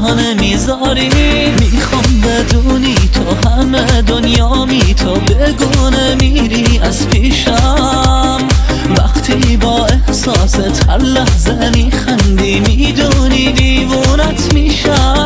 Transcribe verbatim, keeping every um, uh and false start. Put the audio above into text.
تنها نمیذاری. میخوام بدونی تو همه دنیامی، تو بگو نمیری از پیشم. وقتی با احساست هر لحظه میخندی، میدونی دیوونت میشم.